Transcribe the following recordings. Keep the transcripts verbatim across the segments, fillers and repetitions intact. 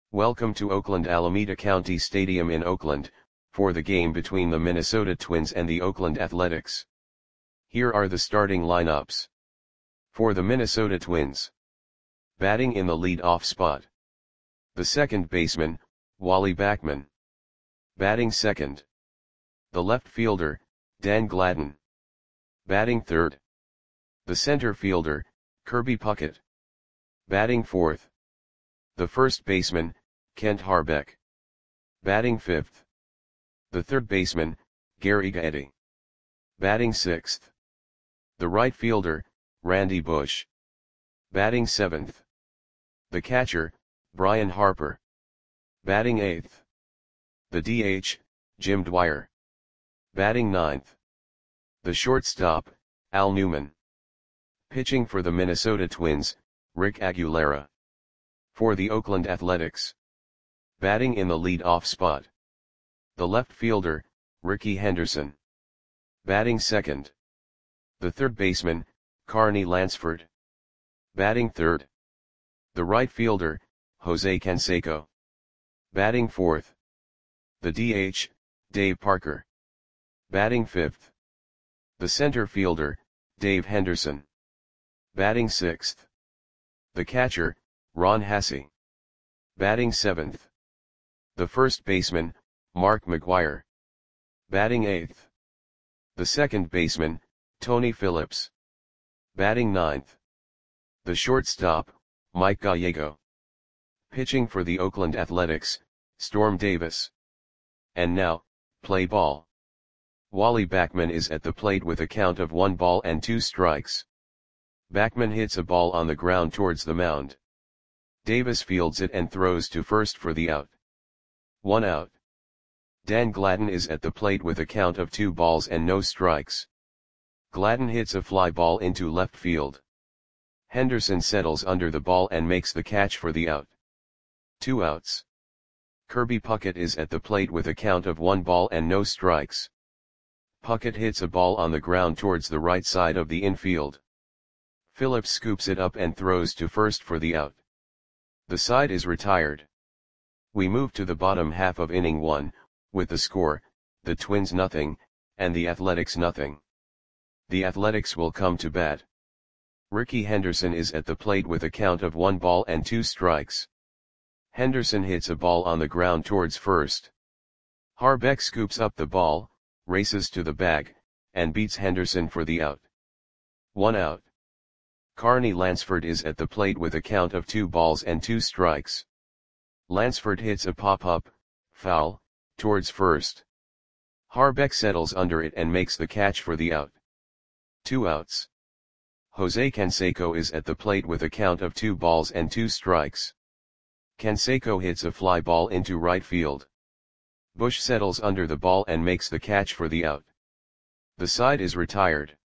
Welcome to Oakland Alameda County Stadium in Oakland, for the game between the Minnesota Twins and the Oakland Athletics. Here are the starting lineups. For the Minnesota Twins. Batting in the lead-off spot. The second baseman, Wally Backman. Batting second. The left fielder, Dan Gladden. Batting third. The center fielder, Kirby Puckett. Batting fourth. The first baseman, Kent Hrbek. Batting fifth. The third baseman, Gary Gaetti. Batting sixth. The right fielder, Randy Bush. Batting seventh. The catcher, Brian Harper. Batting eighth. The D H, Jim Dwyer. Batting ninth. The shortstop, Al Newman. Pitching for the Minnesota Twins, Rick Aguilera. For the Oakland Athletics. Batting in the lead-off spot. The left fielder, Rickey Henderson. Batting second. The third baseman, Carney Lansford. Batting third. The right fielder, Jose Canseco. Batting fourth. The D H, Dave Parker. Batting fifth. The center fielder, Dave Henderson. Batting sixth. The catcher, Ron Hassey. Batting seventh. The first baseman, Mark McGwire. Batting eighth. The second baseman, Tony Phillips. Batting ninth. The shortstop, Mike Gallego. Pitching for the Oakland Athletics, Storm Davis. And now, play ball. Wally Backman is at the plate with a count of one ball and two strikes. Backman hits a ball on the ground towards the mound. Davis fields it and throws to first for the out. One out. Dan Gladden is at the plate with a count of two balls and no strikes. Gladden hits a fly ball into left field. Henderson settles under the ball and makes the catch for the out. Two outs. Kirby Puckett is at the plate with a count of one ball and no strikes. Puckett hits a ball on the ground towards the right side of the infield. Phillips scoops it up and throws to first for the out. The side is retired. We move to the bottom half of inning one, with the score, the Twins nothing, and the Athletics nothing. The Athletics will come to bat. Rickey Henderson is at the plate with a count of one ball and two strikes. Henderson hits a ball on the ground towards first. Hrbek scoops up the ball, races to the bag, and beats Henderson for the out. One out. Carney Lansford is at the plate with a count of two balls and two strikes. Lansford hits a pop-up, foul, towards first. Hrbek settles under it and makes the catch for the out. Two outs. Jose Canseco is at the plate with a count of two balls and two strikes. Canseco hits a fly ball into right field. Bush settles under the ball and makes the catch for the out. The side is retired.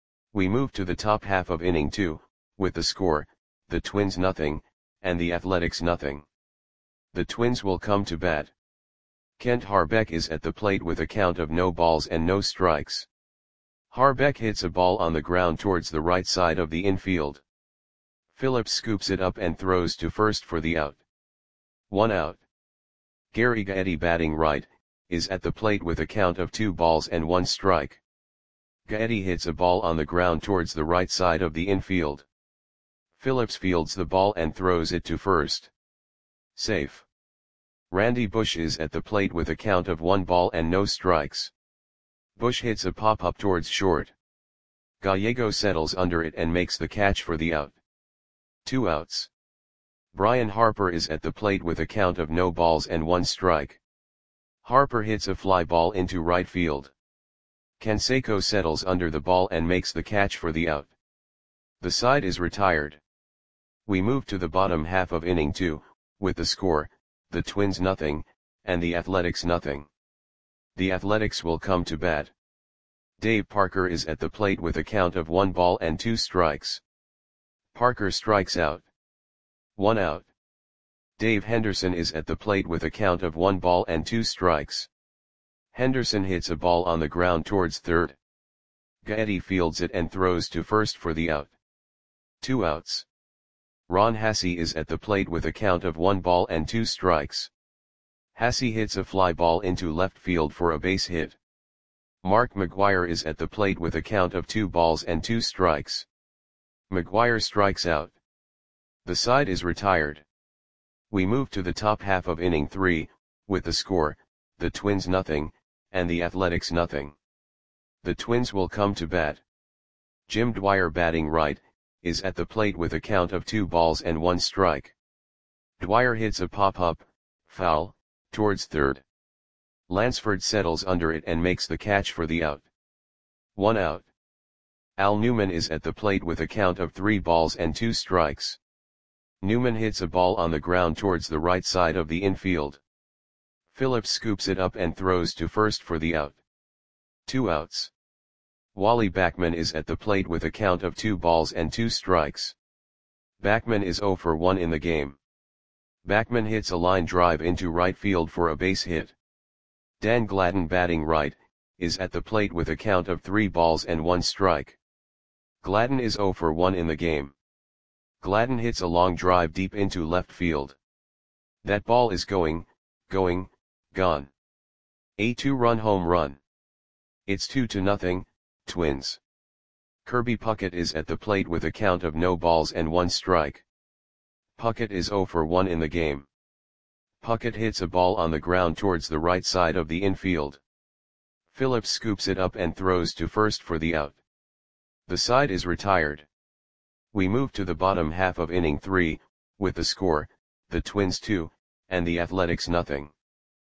We move to the top half of inning two, with the score, the Twins nothing, and the Athletics nothing. The Twins will come to bat. Kent Hrbek is at the plate with a count of no balls and no strikes. Hrbek hits a ball on the ground towards the right side of the infield. Phillips scoops it up and throws to first for the out. One out. Gary Gaetti, batting right, is at the plate with a count of two balls and one strike. Gaetti hits a ball on the ground towards the right side of the infield. Phillips fields the ball and throws it to first. Safe. Randy Bush is at the plate with a count of one ball and no strikes. Bush hits a pop-up towards short. Gallego settles under it and makes the catch for the out. Two outs. Brian Harper is at the plate with a count of no balls and one strike. Harper hits a fly ball into right field. Canseco settles under the ball and makes the catch for the out. The side is retired. We move to the bottom half of inning two, with the score, the Twins nothing, and the Athletics nothing. The Athletics will come to bat. Dave Parker is at the plate with a count of one ball and two strikes. Parker strikes out. One out. Dave Henderson is at the plate with a count of one ball and two strikes. Henderson hits a ball on the ground towards third. Gaetti fields it and throws to first for the out. Two outs. Ron Hassey is at the plate with a count of one ball and two strikes. Hassey hits a fly ball into left field for a base hit. Mark McGwire is at the plate with a count of two balls and two strikes. McGwire strikes out. The side is retired. We move to the top half of inning three, with the score, the Twins nothing, and the Athletics nothing. The Twins will come to bat. Jim Dwyer, batting right, is at the plate with a count of two balls and one strike. Dwyer hits a pop-up, foul, towards third. Lansford settles under it and makes the catch for the out. One out. Al Newman is at the plate with a count of three balls and two strikes. Newman hits a ball on the ground towards the right side of the infield. Phillips scoops it up and throws to first for the out. Two outs. Wally Backman is at the plate with a count of two balls and two strikes. Backman is oh for one in the game. Backman hits a line drive into right field for a base hit. Dan Gladden, batting right, is at the plate with a count of three balls and one strike. Gladden is oh for one in the game. Gladden hits a long drive deep into left field. That ball is going, going, gone. A two-run home run. It's two to nothing, Twins. Kirby Puckett is at the plate with a count of no balls and one strike. Puckett is oh for one in the game. Puckett hits a ball on the ground towards the right side of the infield. Phillips scoops it up and throws to first for the out. The side is retired. We move to the bottom half of inning three, with the score, the Twins two, and the Athletics nothing.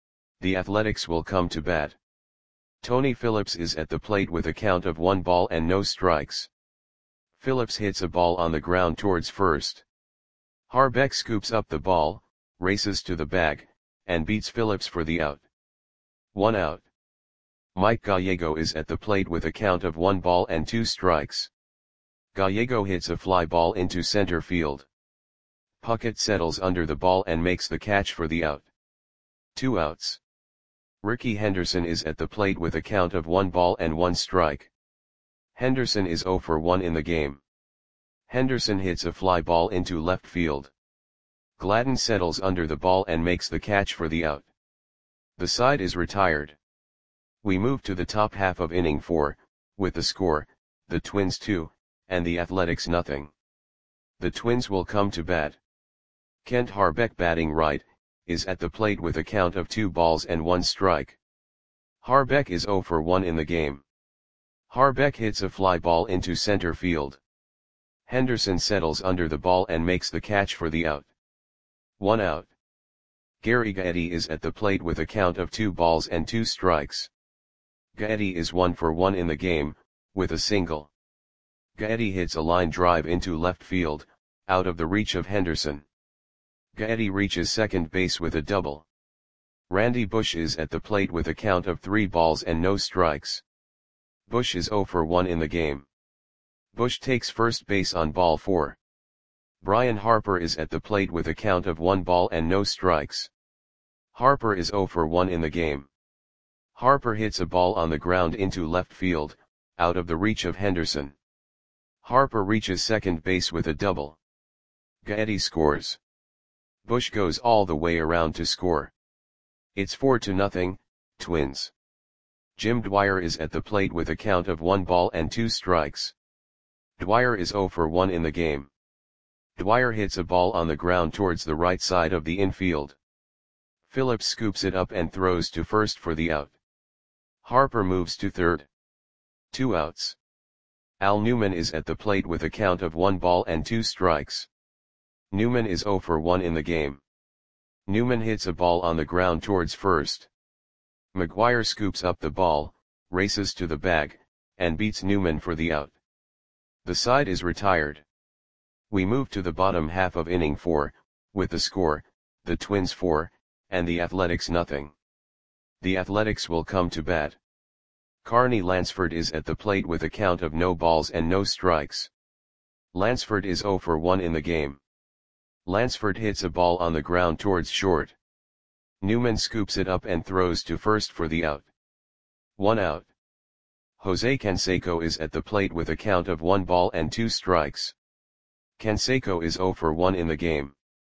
The Athletics will come to bat. Tony Phillips is at the plate with a count of one ball and no strikes. Phillips hits a ball on the ground towards first. Harbeck scoops up the ball, races to the bag, and beats Phillips for the out. One out. Mike Gallego is at the plate with a count of one ball and two strikes. Gallego hits a fly ball into center field. Puckett settles under the ball and makes the catch for the out. Two outs. Ricky Henderson is at the plate with a count of one ball and one strike. Henderson is oh for one in the game. Henderson hits a fly ball into left field. Gladden settles under the ball and makes the catch for the out. The side is retired. We move to the top half of inning four, with the score, the Twins two, and the Athletics nothing. The Twins will come to bat. Kent Harbeck, batting right, is at the plate with a count of two balls and one strike. Harbeck is oh for one in the game. Harbeck hits a fly ball into center field. Henderson settles under the ball and makes the catch for the out. One out. Gary Gaetti is at the plate with a count of two balls and two strikes. Gaetti is one for one in the game, with a single. Gaetti hits a line drive into left field, out of the reach of Henderson. Gaetti reaches second base with a double. Randy Bush is at the plate with a count of three balls and no strikes. Bush is oh for one in the game. Bush takes first base on ball four. Brian Harper is at the plate with a count of one ball and no strikes. Harper is oh for one in the game. Harper hits a ball on the ground into left field, out of the reach of Henderson. Harper reaches second base with a double. Gaetti scores. Bush goes all the way around to score. It's four to nothing, Twins. Jim Dwyer is at the plate with a count of one ball and two strikes. Dwyer is oh for one in the game. Dwyer hits a ball on the ground towards the right side of the infield. Phillips scoops it up and throws to first for the out. Harper moves to third. Two outs. Al Newman is at the plate with a count of one ball and two strikes. Newman is oh for one in the game. Newman hits a ball on the ground towards first. McGwire scoops up the ball, races to the bag, and beats Newman for the out. The side is retired. We move to the bottom half of inning four, with the score, the Twins four, and the Athletics nothing. The Athletics will come to bat. Carney Lansford is at the plate with a count of no balls and no strikes. Lansford is oh for one in the game. Lansford hits a ball on the ground towards short. Newman scoops it up and throws to first for the out. One out. Jose Canseco is at the plate with a count of one ball and two strikes. Canseco is zero for one in the game.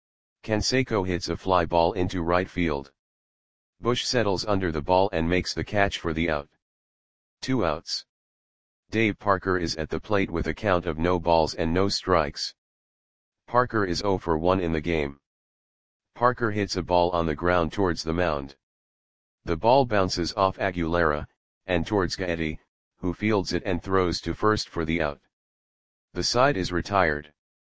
Canseco hits a fly ball into right field. Bush settles under the ball and makes the catch for the out. Two outs. Dave Parker is at the plate with a count of no balls and no strikes. Parker is zero for one in the game. Parker hits a ball on the ground towards the mound. The ball bounces off Aguilera, and towards Gaetti, who fields it and throws to first for the out. The side is retired.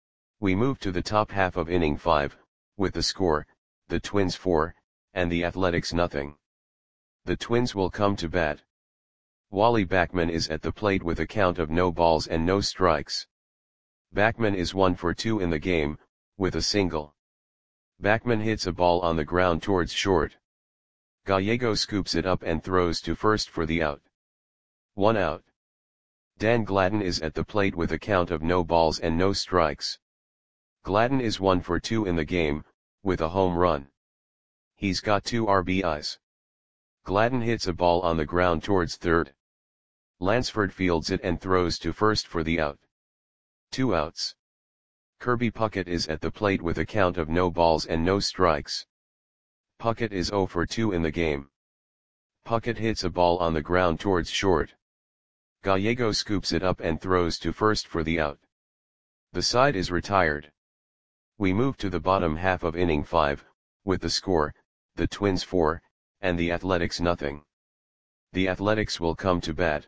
We move to the top half of inning five, with the score, the Twins four, and the Athletics nothing. The Twins will come to bat. Wally Backman is at the plate with a count of no balls and no strikes. Backman is one for two in the game, with a single. Backman hits a ball on the ground towards short. Gallego scoops it up and throws to first for the out. One out. Dan Gladden is at the plate with a count of no balls and no strikes. Gladden is one for two in the game, with a home run. He's got two R B Is. Gladden hits a ball on the ground towards third. Lansford fields it and throws to first for the out. Two outs. Kirby Puckett is at the plate with a count of no balls and no strikes. Puckett is zero for two in the game. Puckett hits a ball on the ground towards short. Gallego scoops it up and throws to first for the out. The side is retired. We move to the bottom half of inning five, with the score, the Twins four, and the Athletics nothing. The Athletics will come to bat.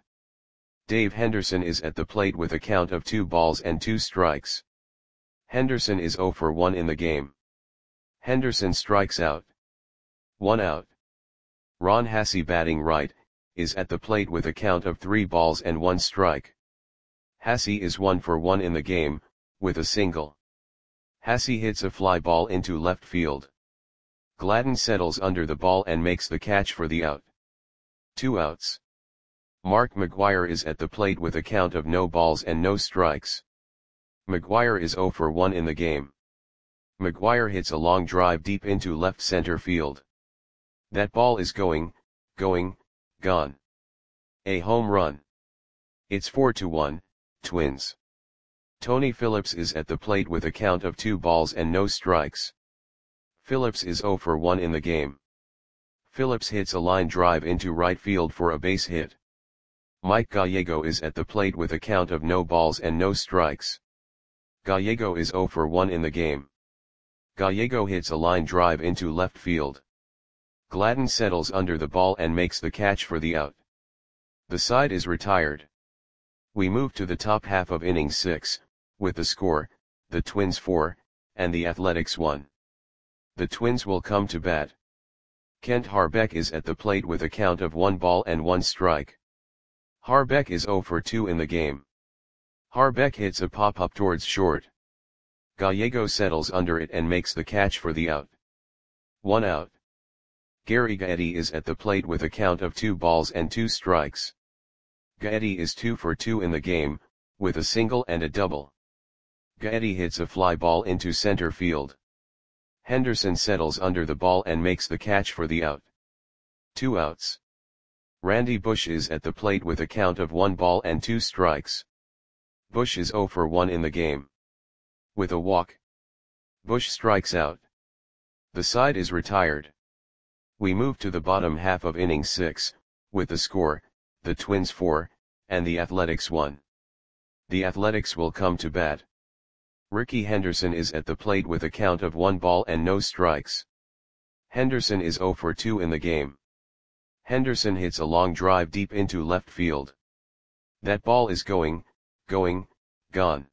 Dave Henderson is at the plate with a count of two balls and two strikes. Henderson is zero for one in the game. Henderson strikes out. One out. Ron Hassey, batting right, is at the plate with a count of three balls and one strike. Hassey is one for one in the game, with a single. Hassey hits a fly ball into left field. Gladden settles under the ball and makes the catch for the out. Two outs. Mark McGwire is at the plate with a count of no balls and no strikes. McGwire is zero for one in the game. McGwire hits a long drive deep into left center field. That ball is going, going, gone. A home run. It's four to one, Twins. Tony Phillips is at the plate with a count of two balls and no strikes. Phillips is zero for one in the game. Phillips hits a line drive into right field for a base hit. Mike Gallego is at the plate with a count of no balls and no strikes. Gallego is zero for one in the game. Gallego hits a line drive into left field. Gladden settles under the ball and makes the catch for the out. The side is retired. We move to the top half of inning six, with the score, the Twins four, and the Athletics one. The Twins will come to bat. Kent Harbeck is at the plate with a count of one ball and one strike. Harbeck is zero for two in the game. Harbeck hits a pop-up towards short. Gallego settles under it and makes the catch for the out. One out. Gary Gaetti is at the plate with a count of two balls and two strikes. Gaetti is two for two in the game, with a single and a double. Gaetti hits a fly ball into center field. Henderson settles under the ball and makes the catch for the out. Two outs. Randy Bush is at the plate with a count of one ball and two strikes. Bush is zero for one in the game. With a walk, Bush strikes out. The side is retired. We move to the bottom half of inning six, with the score, the Twins four, and the Athletics one. The Athletics will come to bat. Ricky Henderson is at the plate with a count of one ball and no strikes. Henderson is zero for two in the game. Henderson hits a long drive deep into left field. That ball is going, going, gone.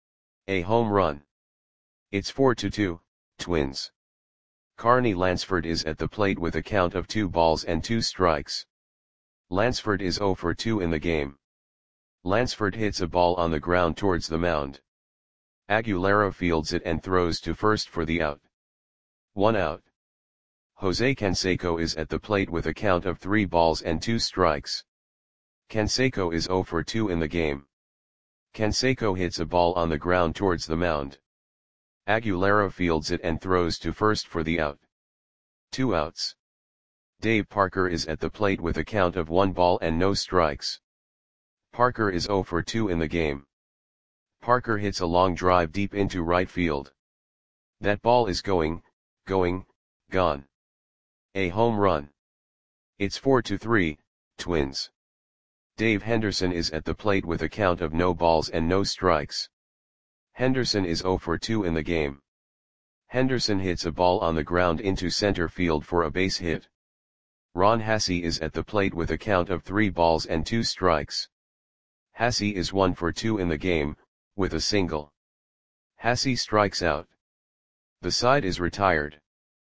A home run. It's four to two, Twins. Carney Lansford is at the plate with a count of two balls and two strikes. Lansford is zero for two in the game. Lansford hits a ball on the ground towards the mound. Aguilera fields it and throws to first for the out. One out. Jose Canseco is at the plate with a count of three balls and two strikes. Canseco is zero for two in the game. Canseco hits a ball on the ground towards the mound. Aguilera fields it and throws to first for the out. Two outs. Dave Parker is at the plate with a count of one ball and no strikes. Parker is zero for two in the game. Parker hits a long drive deep into right field. That ball is going, going, gone. A home run. It's four to three, Twins. Dave Henderson is at the plate with a count of no balls and no strikes. Henderson is zero for two in the game. Henderson hits a ball on the ground into center field for a base hit. Ron Hassey is at the plate with a count of three balls and two strikes. Hassey is one for two in the game, with a single. Hassey strikes out. The side is retired.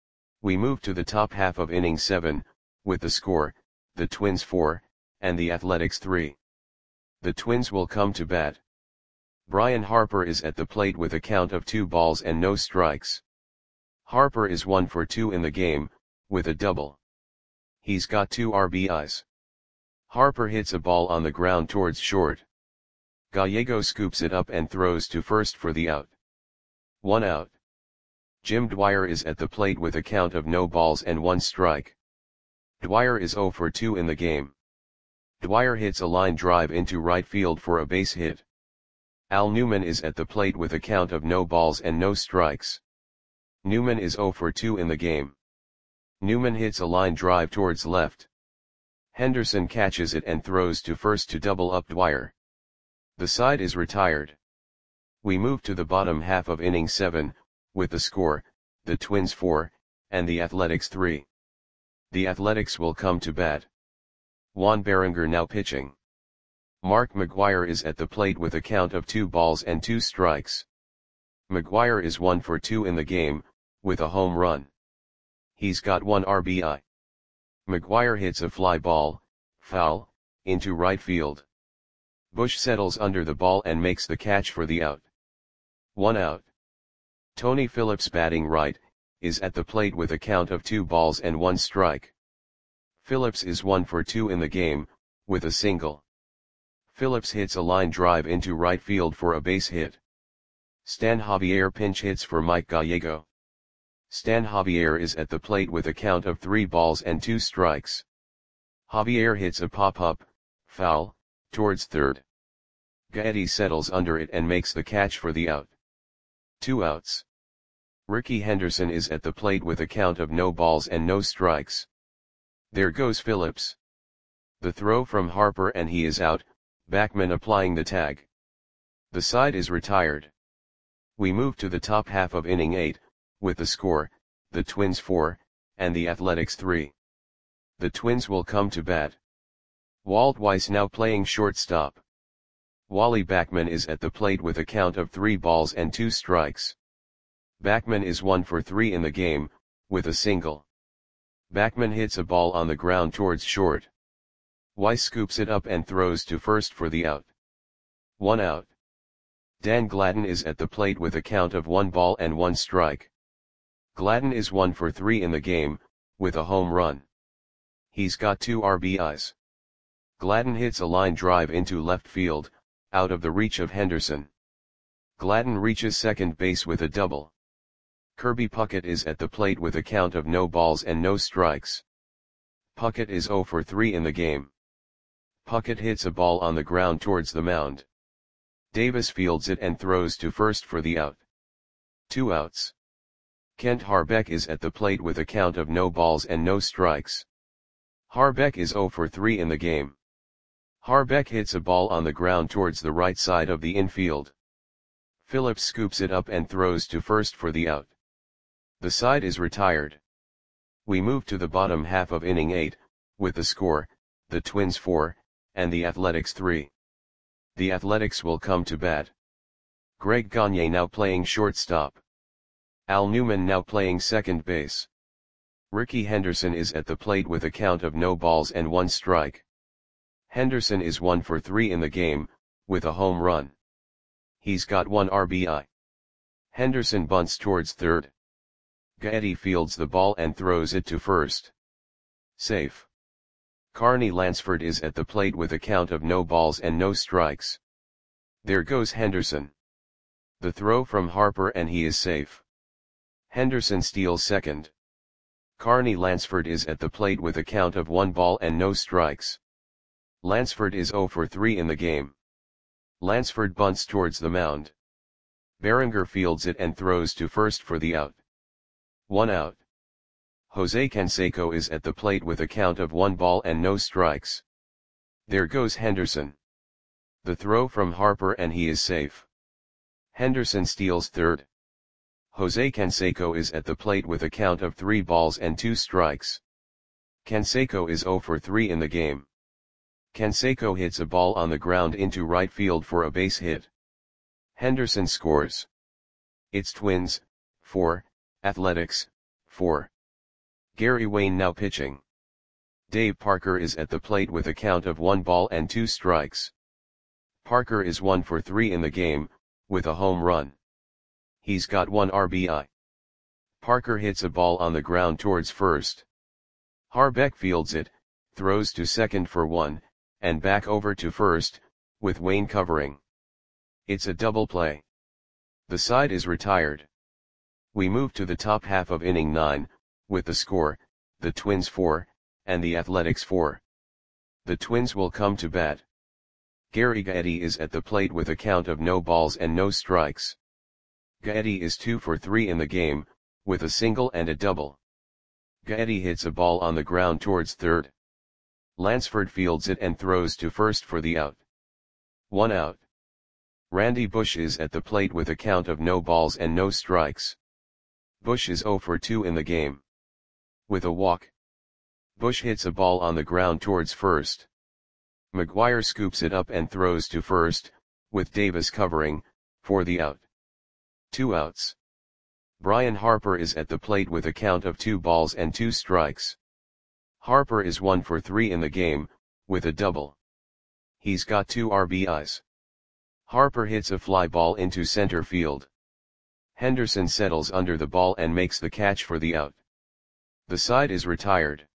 We move to the top half of inning seven, with the score, the Twins four, and the Athletics three. The Twins will come to bat. Brian Harper is at the plate with a count of two balls and no strikes. Harper is one for two in the game, with a double. He's got two R B Is. Harper hits a ball on the ground towards short. Gallego scoops it up and throws to first for the out. One out. Jim Dwyer is at the plate with a count of no balls and one strike. Dwyer is zero for two in the game. Dwyer hits a line drive into right field for a base hit. Al Newman is at the plate with a count of no balls and no strikes. Newman is zero for two in the game. Newman hits a line drive towards left. Henderson catches it and throws to first to double up Dwyer. The side is retired. We move to the bottom half of inning seven, with the score, the Twins four, and the Athletics three. The Athletics will come to bat. Juan Berenger now pitching. Mark McGwire is at the plate with a count of two balls and two strikes. McGwire is one for two in the game, with a home run. He's got one R B I. McGwire hits a fly ball, foul, into right field. Bush settles under the ball and makes the catch for the out. One out. Tony Phillips, batting right, is at the plate with a count of two balls and one strike. Phillips is one for two in the game, with a single. Phillips hits a line drive into right field for a base hit. Stan Javier pinch hits for Mike Gallego. Stan Javier is at the plate with a count of three balls and two strikes. Javier hits a pop-up, foul, towards third. Gaetti settles under it and makes the catch for the out. Two outs. Ricky Henderson is at the plate with a count of no balls and no strikes. There goes Phillips. The throw from Harper and he is out, Backman applying the tag. The side is retired. We move to the top half of inning eight, with the score, the Twins four, and the Athletics three. The Twins will come to bat. Walt Weiss now playing shortstop. Wally Backman is at the plate with a count of three balls and two strikes. Backman is one for three in the game, with a single. Backman hits a ball on the ground towards short. Weiss scoops it up and throws to first for the out. One out. Dan Gladden is at the plate with a count of one ball and one strike. Gladden is one for three in the game, with a home run. He's got two R B Is. Gladden hits a line drive into left field, out of the reach of Henderson. Gladden reaches second base with a double. Kirby Puckett is at the plate with a count of no balls and no strikes. Puckett is zero for three in the game. Puckett hits a ball on the ground towards the mound. Davis fields it and throws to first for the out. Two outs. Kent Harbeck is at the plate with a count of no balls and no strikes. Harbeck is zero for three in the game. Harbeck hits a ball on the ground towards the right side of the infield. Phillips scoops it up and throws to first for the out. The side is retired. We move to the bottom half of inning eight, with the score, the Twins four, and the Athletics three. The Athletics will come to bat. Greg Gagne now playing shortstop. Al Newman now playing second base. Ricky Henderson is at the plate with a count of no balls and one strike. Henderson is one for three in the game, with a home run. He's got one R B I. Henderson bunts towards third. Gaetti fields the ball and throws it to first. Safe. Carney Lansford is at the plate with a count of no balls and no strikes. There goes Henderson. The throw from Harper and he is safe. Henderson steals second. Carney Lansford is at the plate with a count of one ball and no strikes. Lansford is zero for three in the game. Lansford bunts towards the mound. Berenger fields it and throws to first for the out. One out. Jose Canseco is at the plate with a count of one ball and no strikes. There goes Henderson. The throw from Harper and he is safe. Henderson steals third. Jose Canseco is at the plate with a count of three balls and two strikes. Canseco is zero for three in the game. Canseco hits a ball on the ground into right field for a base hit. Henderson scores. It's Twins, four, Athletics, four. Gary Wayne now pitching. Dave Parker is at the plate with a count of one ball and two strikes. Parker is one for three in the game, with a home run. He's got one R B I. Parker hits a ball on the ground towards first. Harbeck fields it, throws to second for one, and back over to first, with Wayne covering. It's a double play. The side is retired. We move to the top half of inning nine, with the score, the Twins four, and the Athletics four. The Twins will come to bat. Gary Gaetti is at the plate with a count of no balls and no strikes. Gaetti is two for three in the game, with a single and a double. Gaetti hits a ball on the ground towards third. Lansford fields it and throws to first for the out. One out. Randy Bush is at the plate with a count of no balls and no strikes. Bush is zero for two in the game. With a walk. Bush hits a ball on the ground towards first. McGuire scoops it up and throws to first, with Davis covering, for the out. Two outs. Brian Harper is at the plate with a count of two balls and two strikes. Harper is one for three in the game, with a double. He's got two R B Is. Harper hits a fly ball into center field. Henderson settles under the ball and makes the catch for the out. The side is retired.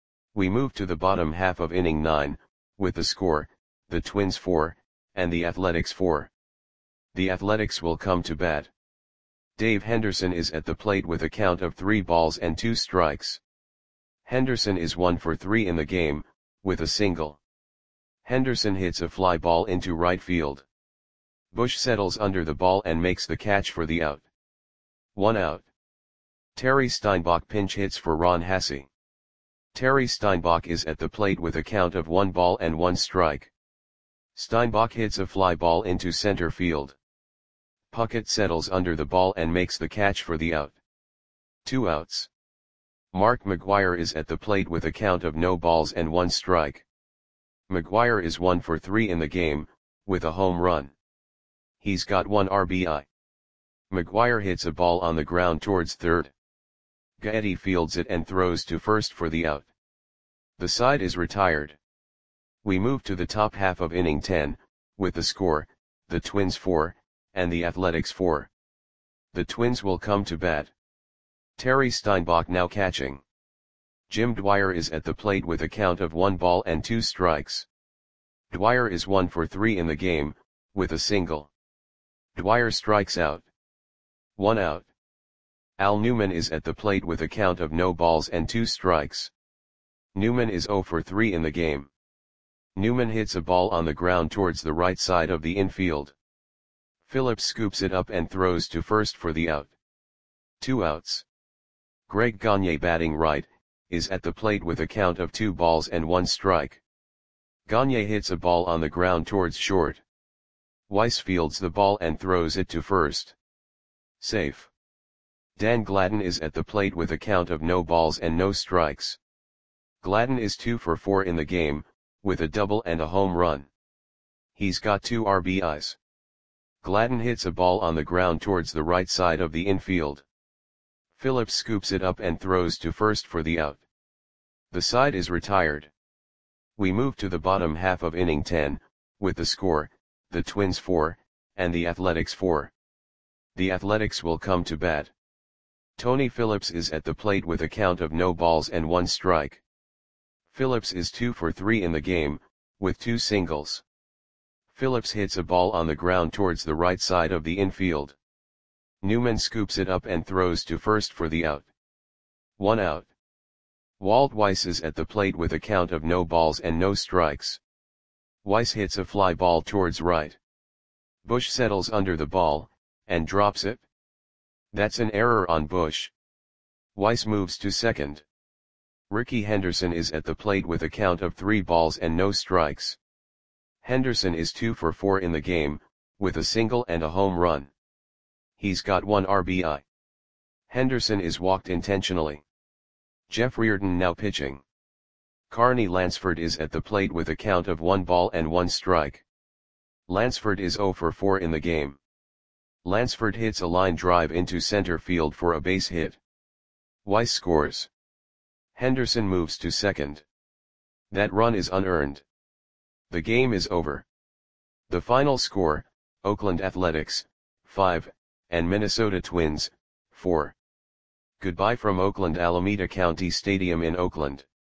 We move to the bottom half of inning nine, with the score, the Twins four, and the Athletics four. The Athletics will come to bat. Dave Henderson is at the plate with a count of three balls and two strikes. Henderson is one for three in the game, with a single. Henderson hits a fly ball into right field. Bush settles under the ball and makes the catch for the out. One out. Terry Steinbach pinch hits for Ron Hassey. Terry Steinbach is at the plate with a count of one ball and one strike. Steinbach hits a fly ball into center field. Puckett settles under the ball and makes the catch for the out. Two outs. Mark McGuire is at the plate with a count of no balls and one strike. McGuire is one for three in the game, with a home run. He's got one R B I. McGuire hits a ball on the ground towards third. Gaetti fields it and throws to first for the out. The side is retired. We move to the top half of inning ten, with the score, the Twins four, and the Athletics four. The Twins will come to bat. Terry Steinbach now catching. Jim Dwyer is at the plate with a count of one ball and two strikes. Dwyer is one for three in the game, with a single. Dwyer strikes out. One out. Al Newman is at the plate with a count of no balls and two strikes. Newman is zero for three in the game. Newman hits a ball on the ground towards the right side of the infield. Phillips scoops it up and throws to first for the out. Two outs. Greg Gagne, batting right, is at the plate with a count of two balls and one strike. Gagne hits a ball on the ground towards short. Weiss fields the ball and throws it to first. Safe. Dan Gladden is at the plate with a count of no balls and no strikes. Gladden is two for four in the game, with a double and a home run. He's got two R B Is. Gladden hits a ball on the ground towards the right side of the infield. Phillips scoops it up and throws to first for the out. The side is retired. We move to the bottom half of inning ten, with the score, the Twins four, and the Athletics four. The Athletics will come to bat. Tony Phillips is at the plate with a count of no balls and one strike. Phillips is two for three in the game, with two singles. Phillips hits a ball on the ground towards the right side of the infield. Newman scoops it up and throws to first for the out. One out. Walt Weiss is at the plate with a count of no balls and no strikes. Weiss hits a fly ball towards right. Bush settles under the ball, and drops it. That's an error on Bush. Weiss moves to second. Rickey Henderson is at the plate with a count of three balls and no strikes. Henderson is two for four in the game, with a single and a home run. He's got one R B I. Henderson is walked intentionally. Jeff Reardon now pitching. Carney Lansford is at the plate with a count of one ball and one strike. Lansford is zero for four in the game. Lansford hits a line drive into center field for a base hit. Weiss scores. Henderson moves to second. That run is unearned. The game is over. The final score, Oakland Athletics, five, and Minnesota Twins, four. Goodbye from Oakland Alameda County Stadium in Oakland.